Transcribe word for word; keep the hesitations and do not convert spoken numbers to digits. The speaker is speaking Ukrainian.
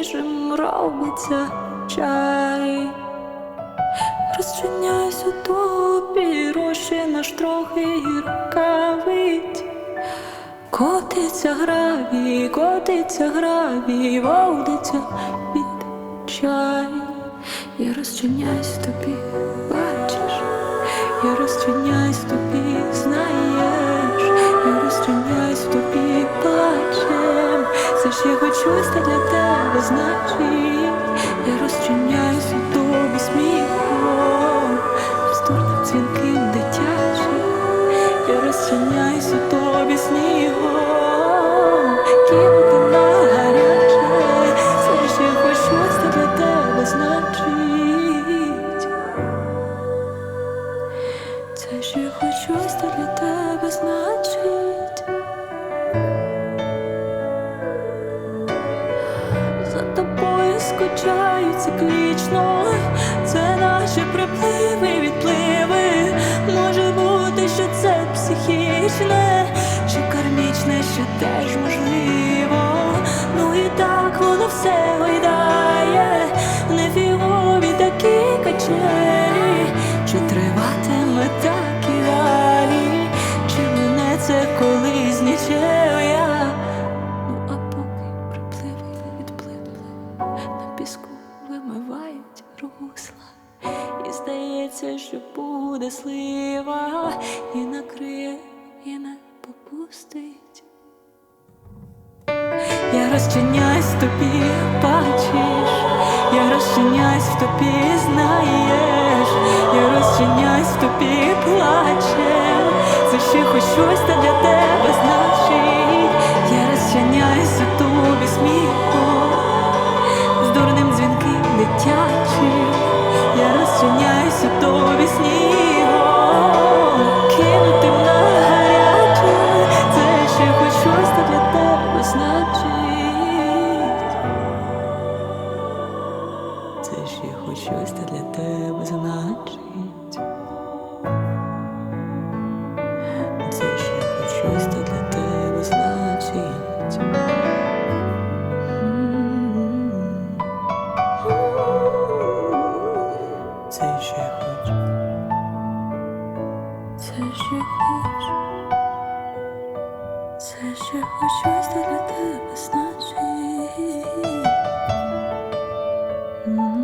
свіжим робиться чай. Розчиняюсь у тобі, розчина ж трохи гіркавить. Котиться гравій, котиться гравій, водиться під чай. Я розчиняюсь в тобі, бачиш, я розчиняюсь в тобі, знаєш, я розчиняюсь в тобі плачем. Все ж я хочу стати для тебе, значить, я розчиняюсь у тобі сміхом, вздорним дзвінким дитячим, я розчиняюсь у тобі снігом, кинути на гаряче. Все ж я хочу стати для тебе, значить, це ж я хочу стати для тебе, значить. За тобою скучаю циклічно, це наші припливи, відпливи. Може бути, що це психічне, чи кармічне, що теж можливо. Ну і так воно все гойдає, нефігові такі качелі. Чи триватиме так і далі, чи мене це колись нічого я? Ну а поки припливи, відпливли, на піску вимивають русла. І здається, що буде слива, і накриє, і не попустить. Я розчиняюсь в тобі, бачиш, я розчиняюсь в тобі, знаєш, я розчиняюсь в тобі плачем. Це ще хоч щось та для тебе значить. Я розчиняюсь у тобі сміхом, з дурним дзвінким дитячим, я розчиняюсь у тобі снігом, кинутим на гаряче. Це ще хоч щось та для тебе значить. Це ще хоч щось та для тебе значить. Це ще хоч щось та для тебе значить. Це ще хоч, це ще хоч, це ще хоч щось та для тебе значить.